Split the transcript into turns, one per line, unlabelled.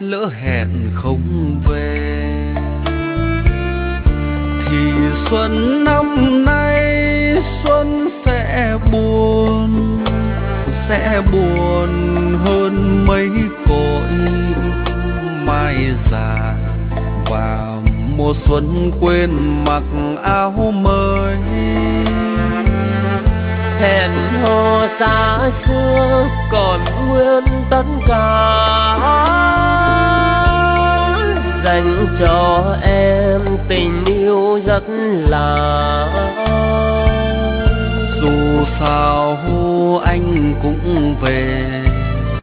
lỡ hẹn không về thì xuân năm nay xuân sẽ buồn hơn mấy cội mai già và mùa xuân quên mặc áo mới.
Hẹn hò xa xưa còn nguyên tất cả dành cho em tình yêu rất là.
Dù sao anh cũng về